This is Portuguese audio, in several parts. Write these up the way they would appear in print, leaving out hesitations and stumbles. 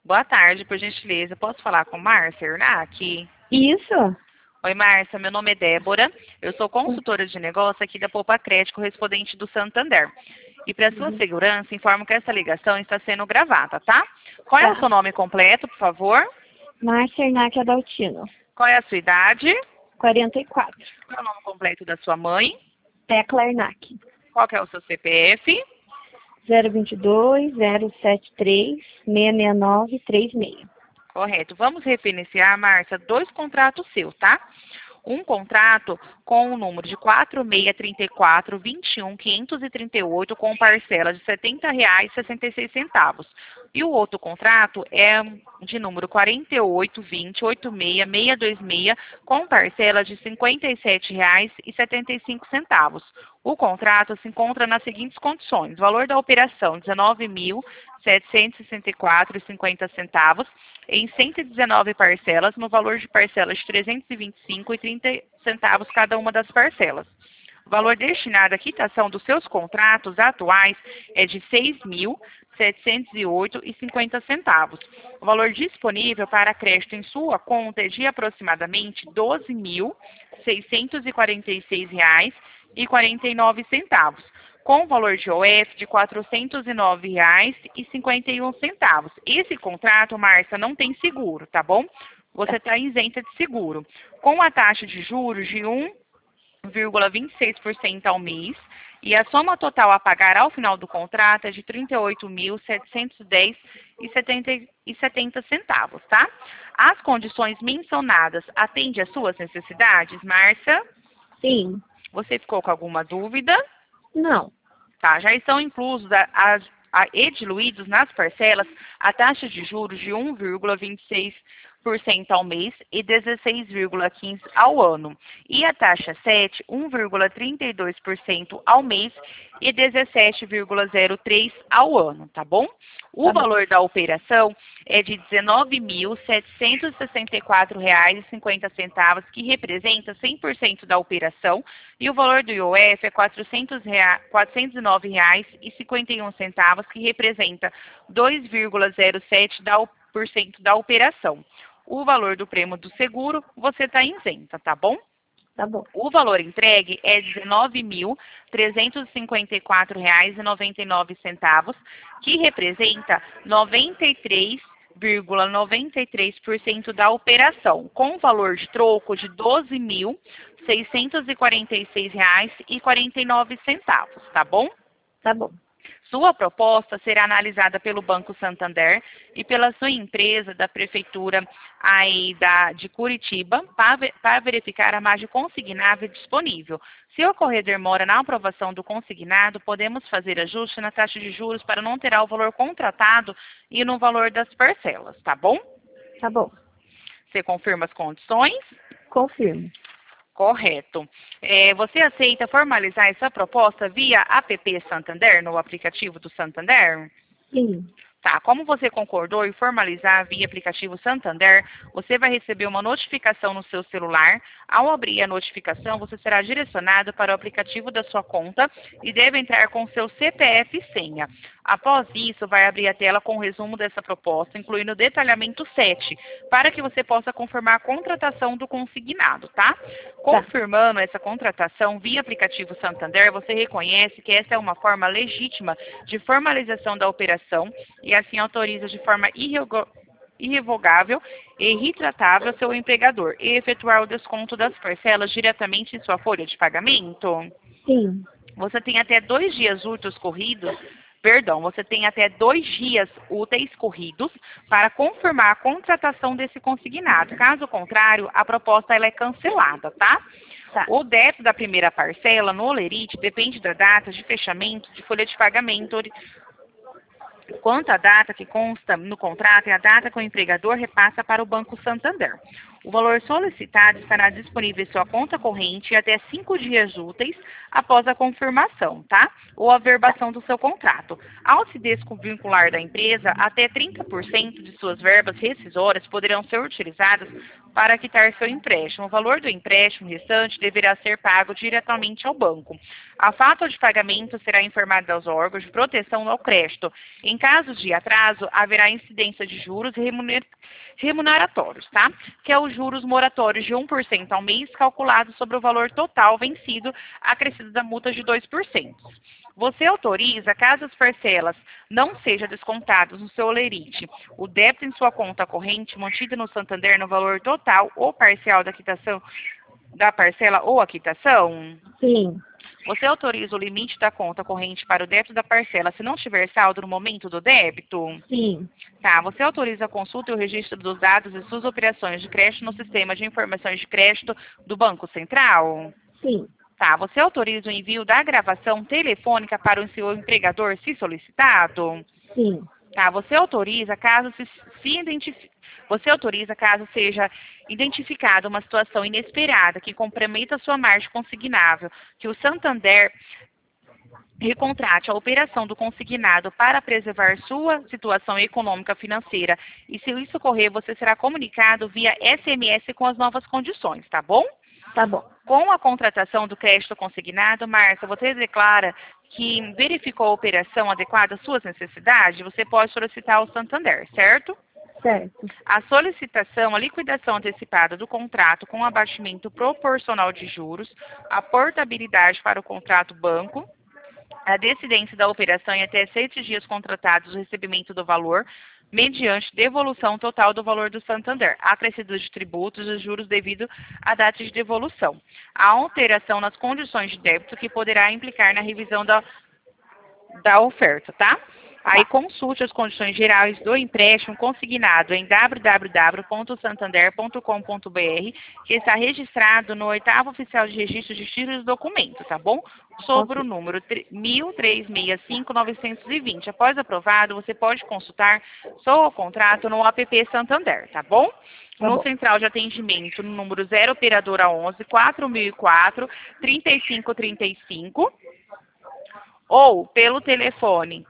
Boa tarde, por gentileza. Posso falar com Márcia Ernac? Isso? Oi, Márcia. Meu nome é Débora. Eu sou consultora de negócio aqui da Poupa Crédito, correspondente do Santander. E para sua segurança, informo que essa ligação está sendo gravada, tá? Qual é o Tá. seu nome completo, por favor? Márcia Ernac Adaltino, Qual é a sua idade? 44. Qual é o nome completo da sua mãe? Tecla Ernac. Qual que é o seu CPF? 022 073 669 36. Correto. Vamos referenciar, Márcia, dois contratos seus, tá? Um contrato com o número de 4634-21-538 com parcela de R$ 70,66. E o outro contrato é de número 4820-86626 com parcela de R$ 57,75. O contrato se encontra nas seguintes condições: valor da operação R$ 19.764,50 em 119 parcelas, no valor de parcelas de R$ 325,30 cada uma das parcelas. O valor destinado à quitação dos seus contratos atuais é de R$ 6.708,50. O valor disponível para crédito em sua conta é de aproximadamente R$ 12.646,49, com valor de OF de R$ 409,51. Esse contrato, Márcia, não tem seguro, tá bom? Você está isenta de seguro. Com a taxa de juros de 1,26% ao mês, e a soma total a pagar ao final do contrato é de R$ 38.710,70, tá? As condições mencionadas atendem às suas necessidades, Márcia? Sim. Você ficou com alguma dúvida? Não. Tá, já estão inclusos e diluídos nas parcelas a taxa de juros de 1,26% ao mês e 16,15% ao ano. E a taxa 7, 1,32% ao mês e 17,03% ao ano, tá bom? O valor da operação é de R$ 19.764,50, que representa 100% da operação, e o valor do IOF é R$ 409,51, que representa 2,07% da operação. O valor do prêmio do seguro, você está isenta, tá bom? Tá bom. O valor entregue é R$ 19.354,99, que representa 93,93% da operação, com valor de troco de R$ 12.646,49, tá bom? Tá bom. Sua proposta será analisada pelo Banco Santander e pela sua empresa da Prefeitura aí de Curitiba para verificar a margem consignável disponível. Se ocorrer demora na aprovação do consignado, podemos fazer ajuste na taxa de juros para não alterar o valor contratado e no valor das parcelas, tá bom? Tá bom. Você confirma as condições? Confirmo. Correto. Você aceita formalizar essa proposta via app Santander, no aplicativo do Santander? Sim. Tá, como você concordou em formalizar via aplicativo Santander, você vai receber uma notificação no seu celular. Ao abrir a notificação, você será direcionado para o aplicativo da sua conta e deve entrar com seu CPF e senha. Após isso, vai abrir a tela com o resumo dessa proposta, incluindo o detalhamento 7, para que você possa confirmar a contratação do consignado, tá? Confirmando essa contratação via aplicativo Santander, você reconhece que essa é uma forma legítima de formalização da operação e assim autoriza de forma irrevogável e retratável seu empregador e efetuar o desconto das parcelas diretamente em sua folha de pagamento? Sim. Você tem até 2 dias úteis corridos, você tem até 2 dias úteis corridos para confirmar a contratação desse consignado. Caso contrário, a proposta ela é cancelada, tá? Tá. O débito da primeira parcela no Olerite depende da data de fechamento de folha de pagamento. Quanto à data que consta no contrato, é a data que o empregador repassa para o Banco Santander. O valor solicitado estará disponível em sua conta corrente até 5 dias úteis após a confirmação, tá? Ou averbação do seu contrato. Ao se desvincular da empresa, até 30% de suas verbas rescisórias poderão ser utilizadas para quitar seu empréstimo. O valor do empréstimo restante deverá ser pago diretamente ao banco. A falta de pagamento será informada aos órgãos de proteção ao crédito. Em casos de atraso, haverá incidência de juros remuneratórios, tá? Que é os juros moratórios de 1% ao mês, calculados sobre o valor total vencido, acrescido da multa de 2%. Você autoriza, caso as parcelas não sejam descontadas no seu holerite, o débito em sua conta corrente mantido no Santander no valor total ou parcial da quitação da parcela ou a quitação? Sim. Você autoriza o limite da conta corrente para o débito da parcela se não tiver saldo no momento do débito? Sim. Tá. Você autoriza a consulta e o registro dos dados e suas operações de crédito no sistema de informações de crédito do Banco Central? Sim. Tá. Você autoriza o envio da gravação telefônica para o seu empregador, se solicitado? Sim. Tá. Você autoriza caso seja identificada uma situação inesperada que comprometa sua margem consignável, que o Santander recontrate a operação do consignado para preservar sua situação econômica financeira. E se isso ocorrer, você será comunicado via SMS com as novas condições, tá bom? Tá bom. Com a contratação do crédito consignado, Márcia, você declara que verificou a operação adequada às suas necessidades, você pode solicitar ao Santander, certo? Certo. A solicitação, a liquidação antecipada do contrato com abatimento proporcional de juros, a portabilidade para o contrato banco, a decidência da operação em até 7 dias contratados o recebimento do valor, mediante devolução total do valor do Santander, acrescido de tributos e juros devido à data de devolução. A alteração nas condições de débito que poderá implicar na revisão da oferta, tá? Aí consulte as condições gerais do empréstimo consignado em www.santander.com.br, que está registrado no 8º Oficial de Registro de Títulos e Documentos, tá bom? Sobre o número 1365-920. Após aprovado, você pode consultar só o contrato no app Santander, tá bom? No central de atendimento, no número 0 operadora 11 4004 3535 ou pelo telefone.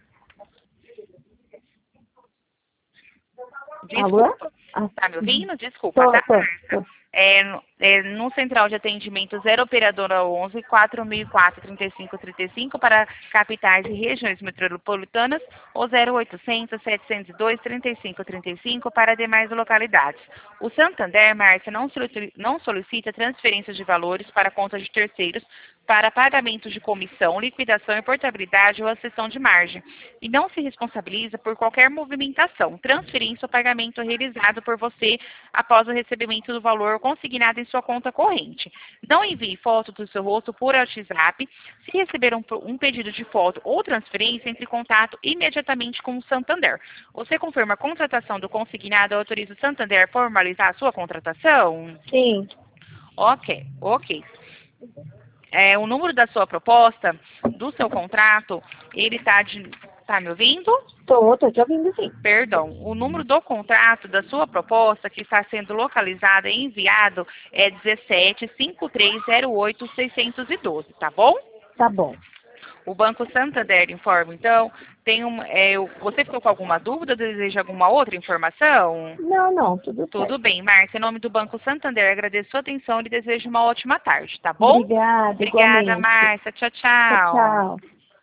Desculpa. Alô? Tá me ouvindo? Desculpa, tá? Tô. No central de atendimento 0 operadora 11 4004 3535 para capitais e regiões metropolitanas ou 0800 702 3535 para demais localidades. O Santander, Márcia, não solicita transferências de valores para contas de terceiros para pagamento de comissão, liquidação e portabilidade ou acessão de margem, e não se responsabiliza por qualquer movimentação, transferência ou pagamento realizado por você após o recebimento do valor consignado em sua conta corrente. Não envie foto do seu rosto por WhatsApp. Se receber um pedido de foto ou transferência, entre em contato imediatamente com o Santander. Você confirma a contratação do consignado e autoriza o Santander a formalizar a sua contratação? Sim. Ok. O número da sua proposta, do seu contrato, ele tá me ouvindo? Tô te ouvindo sim. Perdão. O número do contrato da sua proposta, que está sendo localizado e enviado, é 17-5308-612, tá bom? Tá bom. O Banco Santander informa, então, você ficou com alguma dúvida, deseja alguma outra informação? Não, tudo certo. Tudo bem, Márcia. Em nome do Banco Santander, agradeço a sua atenção e desejo uma ótima tarde, tá bom? Obrigada, Obrigada, igualmente. Márcia. Tchau, Tchau.